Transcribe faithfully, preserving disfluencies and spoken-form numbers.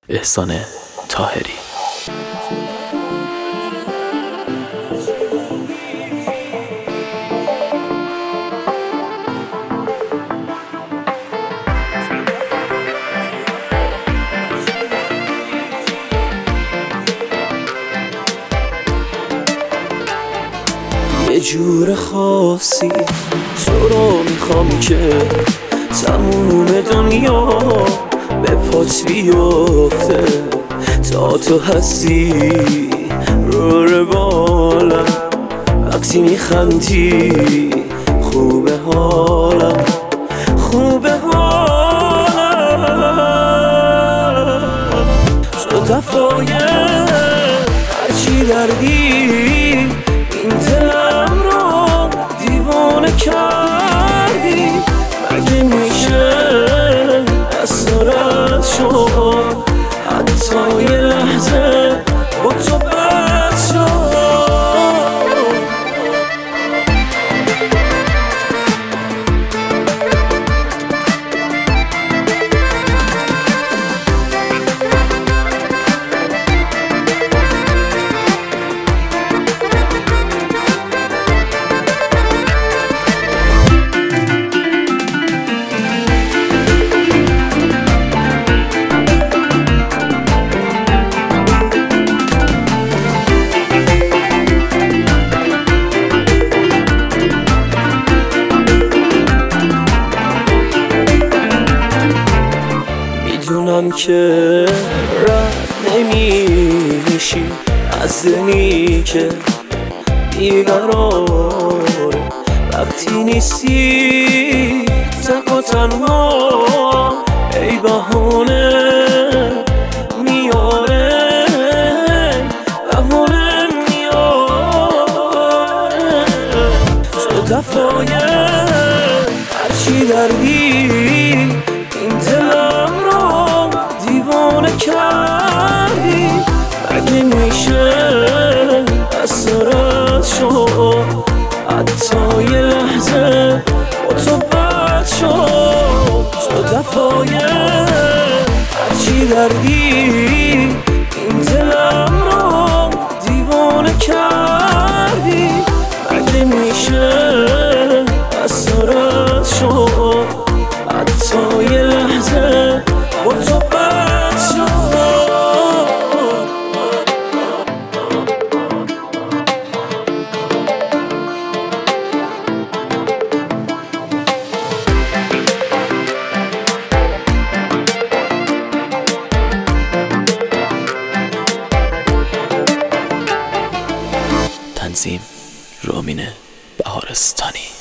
احسان طاهری. یه جور خاصی تو رو میخوام که تموم دنیا به پات بیفته، تا تو هستی رو بالم، وقتی میخندی خوبه حالم، خوبه حالم. تو دفعه هرچی دردی این دلم رو دیوانه کردی، مگه میشه اسرت شد حتی یه لحظه با تو بد شد. میدونم که رد نمیشی از دلی که بیقرار، وقتی نیستی تک و تنها ای بهانه میاره، بهانه میاره. تو دفعه هرچی دردی این دلم رو دیوانه کردی، مگه میشه اسرت شد حتی یه لحظه با تو بد شد. تو دفعه هرچی دردی این دلم رو دیوانه کردی، مگه میشه اسرت شد حتی یه لحظه با تو بد شد. تنظیم رامین بهارستانی.